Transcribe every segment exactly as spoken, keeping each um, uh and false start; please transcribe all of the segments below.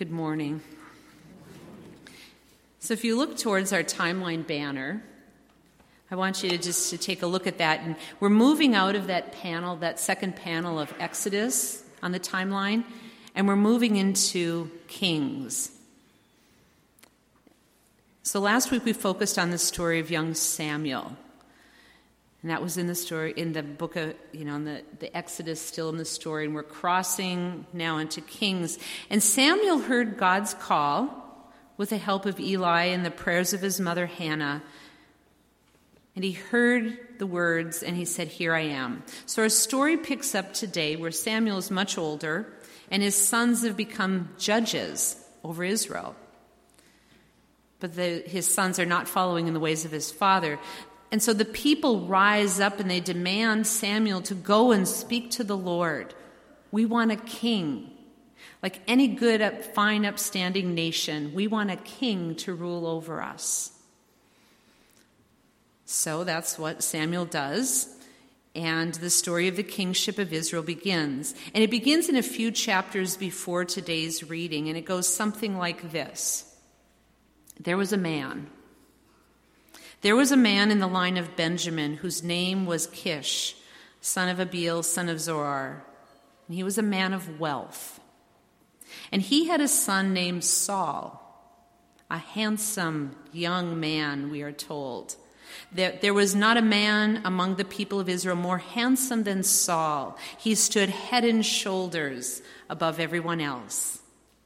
Good morning. So if you look towards our timeline banner, I want you to just to take a look at that. And we're moving out of that panel, that second panel of Exodus on the timeline, and we're moving into Kings. So last week we focused on the story of young Samuel. And that was in the story, in the book of, you know, in the, the Exodus, still in the story. And we're crossing now into Kings. And Samuel heard God's call with the help of Eli and the prayers of his mother Hannah. And he heard the words and he said, "Here I am." So our story picks up today where Samuel is much older and his sons have become judges over Israel. But the, his sons are not following in the ways of his father. And so the people rise up and they demand Samuel to go and speak to the Lord. We want a king. Like any good, fine, upstanding nation, we want a king to rule over us. So that's what Samuel does. And the story of the kingship of Israel begins. And it begins in a few chapters before today's reading. And it goes something like this. There was a man. There was a man in the line of Benjamin whose name was Kish, son of Abiel, son of Zorar. And he was a man of wealth. And he had a son named Saul, a handsome young man, we are told. There, there was not a man among the people of Israel more handsome than Saul. He stood head and shoulders above everyone else.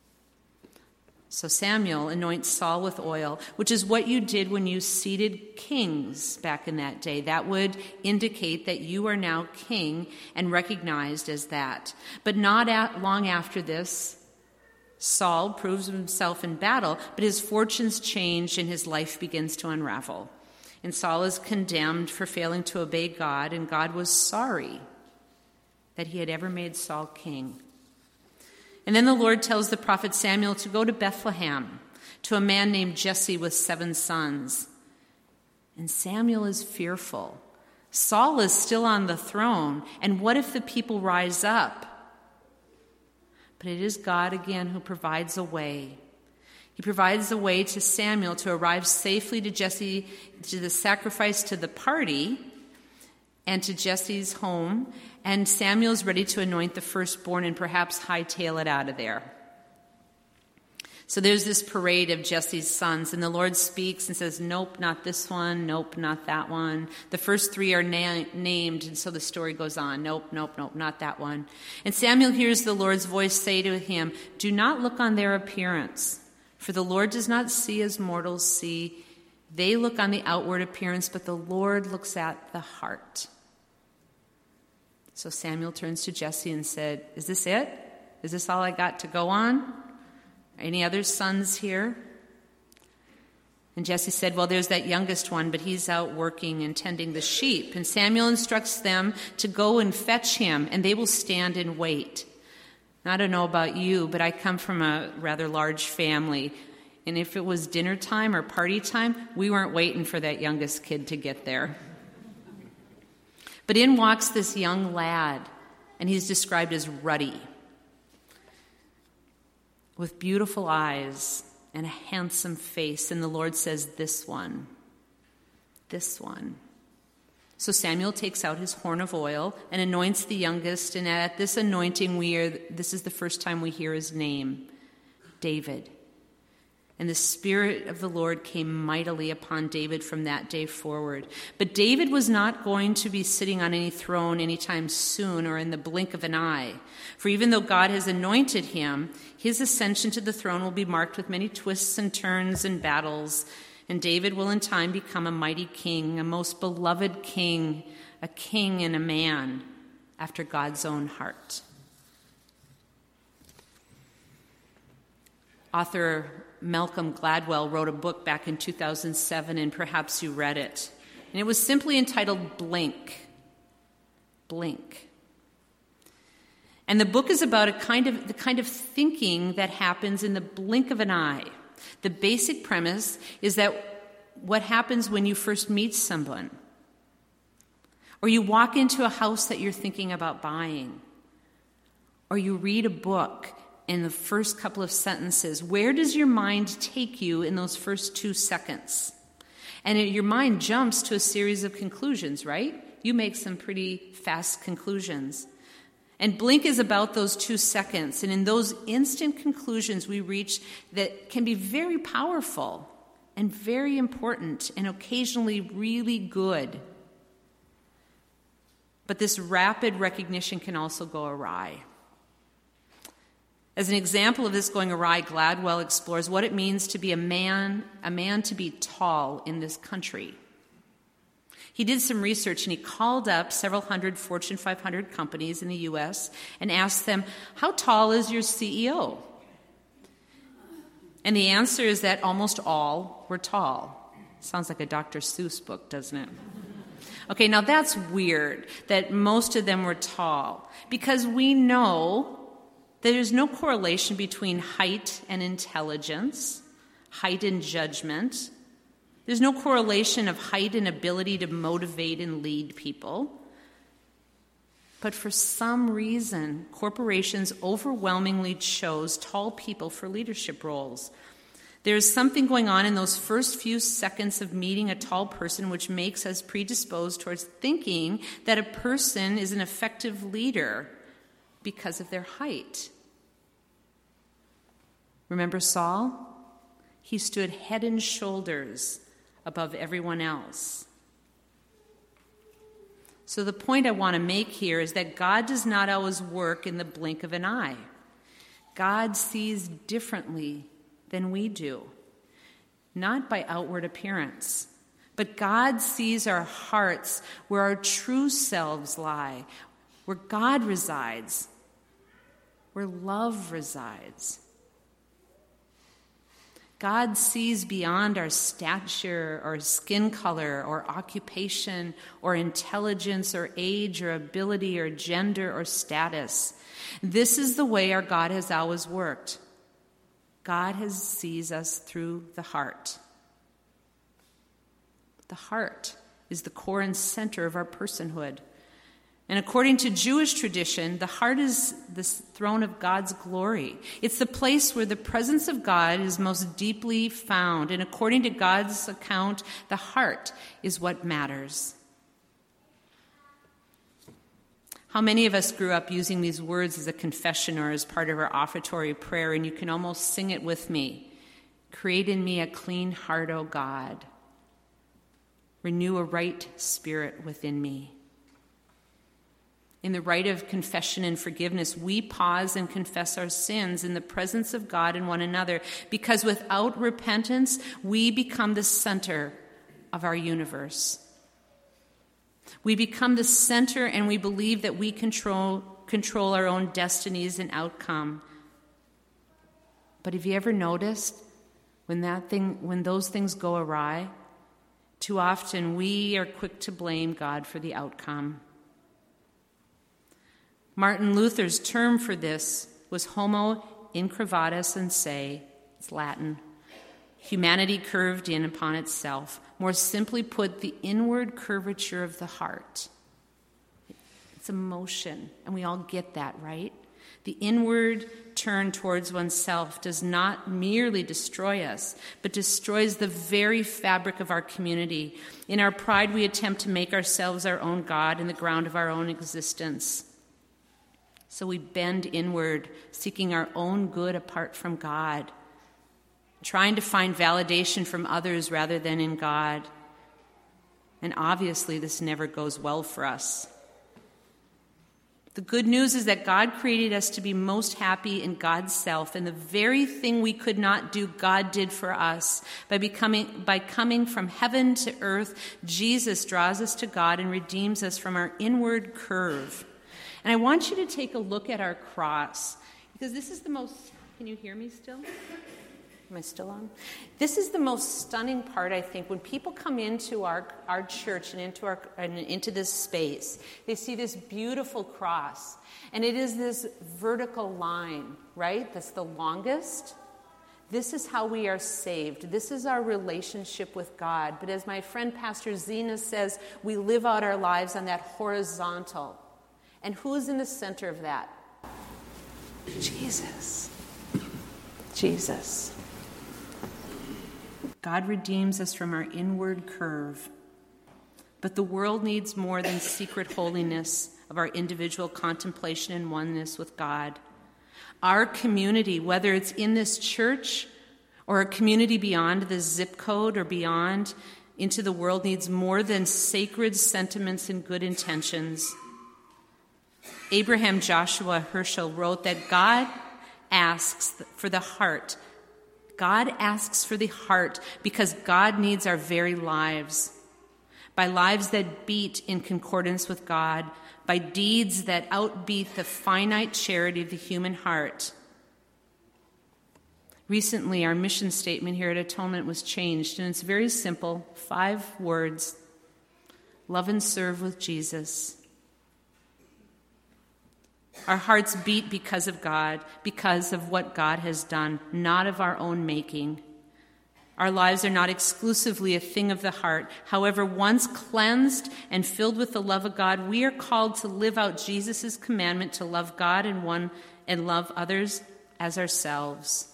So Samuel anoints Saul with oil, which is what you did when you seated kings back in that day. That would indicate that you are now king and recognized as that. But not at long after this, Saul proves himself in battle, but his fortunes change and his life begins to unravel. And Saul is condemned for failing to obey God, and God was sorry that he had ever made Saul king. And then the Lord tells the prophet Samuel to go to Bethlehem to a man named Jesse with seven sons. And Samuel is fearful. Saul is still on the throne, and what if the people rise up? But it is God again who provides a way. He provides a way to Samuel to arrive safely to Jesse, to the sacrifice, to the party, and to Jesse's home. And Samuel's ready to anoint the firstborn and perhaps hightail it out of there. So there's this parade of Jesse's sons, and the Lord speaks and says, "Nope, not this one. Nope, not that one." The first three are na- named, and so the story goes on. Nope, nope, nope, not that one. And Samuel hears the Lord's voice say to him, "Do not look on their appearance, for the Lord does not see as mortals see. They look on the outward appearance, but the Lord looks at the heart." So Samuel turns to Jesse and said, "Is this it? Is this all I got to go on? Any other sons here?" And Jesse said, "Well, there's that youngest one, but he's out working and tending the sheep." And Samuel instructs them to go and fetch him, and they will stand and wait. I don't know about you, but I come from a rather large family. And if it was dinner time or party time, we weren't waiting for that youngest kid to get there. But in walks this young lad, and he's described as ruddy, with beautiful eyes and a handsome face. And the Lord says, "This one, this one." So Samuel takes out his horn of oil and anoints the youngest. And at this anointing, we are, this is the first time we hear his name, David. And the Spirit of the Lord came mightily upon David from that day forward. But David was not going to be sitting on any throne anytime soon or in the blink of an eye. For even though God has anointed him, his ascension to the throne will be marked with many twists and turns and battles. And David will in time become a mighty king, a most beloved king, a king and a man after God's own heart. Author Malcolm Gladwell wrote a book back in two thousand seven, and perhaps you read it. And it was simply entitled Blink. Blink. And the book is about a kind of the kind of thinking that happens in the blink of an eye. The basic premise is that what happens when you first meet someone, or you walk into a house that you're thinking about buying, or you read a book in the first couple of sentences. Where does your mind take you in those first two seconds? And it, your mind jumps to a series of conclusions, right? You make some pretty fast conclusions. And blink is about those two seconds. And in those instant conclusions we reach that can be very powerful and very important and occasionally really good. But this rapid recognition can also go awry. As an example of this going awry, Gladwell explores what it means to be a man, a man to be tall in this country. He did some research and he called up several hundred Fortune five hundred companies in the U S and asked them, how tall is your C E O? And the answer is that almost all were tall. Sounds like a Doctor Seuss book, doesn't it? Okay, now that's weird that most of them were tall, because we know that there's no correlation between height and intelligence, height and judgment. There's no correlation of height and ability to motivate and lead people. But for some reason, corporations overwhelmingly chose tall people for leadership roles. There's something going on in those first few seconds of meeting a tall person which makes us predisposed towards thinking that a person is an effective leader because of their height. Remember Saul? He stood head and shoulders above everyone else. So the point I want to make here is that God does not always work in the blink of an eye. God sees differently than we do, not by outward appearance, but God sees our hearts where our true selves lie, where God resides, where love resides. God sees beyond our stature or skin color or occupation or intelligence or age or ability or gender or status. This is the way our God has always worked. God has sees us through the heart. The heart is the core and center of our personhood. And according to Jewish tradition, the heart is the throne of God's glory. It's the place where the presence of God is most deeply found. And according to God's account, the heart is what matters. How many of us grew up using these words as a confession or as part of our offertory prayer, and you can almost sing it with me. Create in me a clean heart, O God. Renew a right spirit within me. In the rite of confession and forgiveness, we pause and confess our sins in the presence of God and one another, because without repentance, we become the center of our universe. We become the center, and we believe that we control, control our own destinies and outcome. But have you ever noticed when that thing, when those things go awry, too often we are quick to blame God for the outcome. Martin Luther's term for this was homo incurvatus in se, it's Latin, humanity curved in upon itself. More simply put, the inward curvature of the heart. It's emotion, and we all get that, right? The inward turn towards oneself does not merely destroy us, but destroys the very fabric of our community. In our pride, we attempt to make ourselves our own God and the ground of our own existence. So we bend inward, seeking our own good apart from God, trying to find validation from others rather than in God. And obviously, this never goes well for us. The good news is that God created us to be most happy in God's self, and the very thing we could not do, God did for us. By becoming, by coming from heaven to earth, Jesus draws us to God and redeems us from our inward curve. And I want you to take a look at our cross, because this is the most, can you hear me still? Am I still on? This is the most stunning part, I think. When people come into our, our church and into our and into this space, they see this beautiful cross. And it is this vertical line, right? That's the longest. This is how we are saved. This is our relationship with God. But as my friend Pastor Zena says, we live out our lives on that horizontal. And who is in the center of that? Jesus. Jesus. God redeems us from our inward curve, but the world needs more than secret holiness of our individual contemplation and oneness with God. Our community, whether it's in this church or a community beyond the zip code or beyond into the world, needs more than sacred sentiments and good intentions. Abraham Joshua Herschel wrote that God asks for the heart. God asks for the heart because God needs our very lives. By lives that beat in concordance with God, by deeds that outbeat the finite charity of the human heart. Recently, our mission statement here at Atonement was changed, and it's very simple, five words: love and serve with Jesus. Our hearts beat because of God, because of what God has done, not of our own making. Our lives are not exclusively a thing of the heart. However, once cleansed and filled with the love of God, we are called to live out Jesus' commandment to love God and one and love others as ourselves.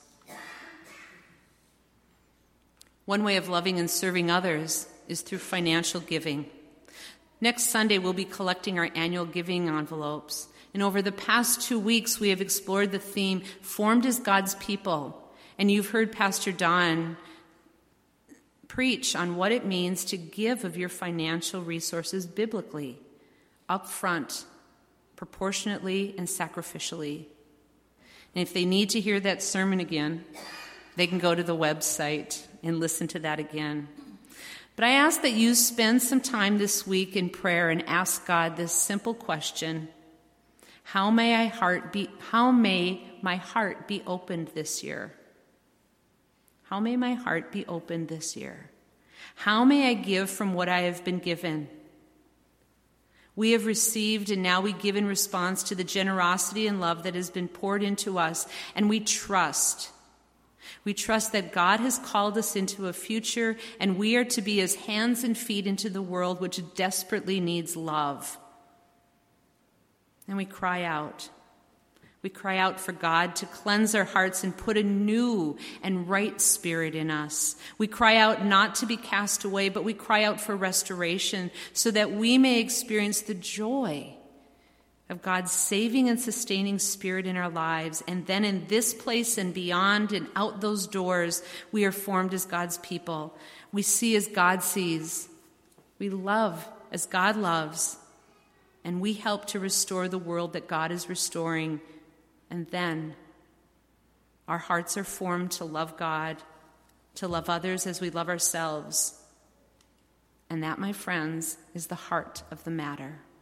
One way of loving and serving others is through financial giving. Next Sunday, we'll be collecting our annual giving envelopes. And over the past two weeks, we have explored the theme, Formed as God's People. And you've heard Pastor Don preach on what it means to give of your financial resources biblically, upfront, proportionately, and sacrificially. And if they need to hear that sermon again, they can go to the website and listen to that again. But I ask that you spend some time this week in prayer and ask God this simple question: How may I heart be, how may my heart be opened this year? How may my heart be opened this year? How may I give from what I have been given? We have received, and now we give in response to the generosity and love that has been poured into us, and we trust. We trust that God has called us into a future, and we are to be his hands and feet into the world which desperately needs love. And we cry out. We cry out for God to cleanse our hearts and put a new and right spirit in us. We cry out not to be cast away, but we cry out for restoration so that we may experience the joy of God's saving and sustaining spirit in our lives. And then in this place and beyond and out those doors, we are formed as God's people. We see as God sees. We love as God loves. And we help to restore the world that God is restoring. And then our hearts are formed to love God, to love others as we love ourselves. And that, my friends, is the heart of the matter.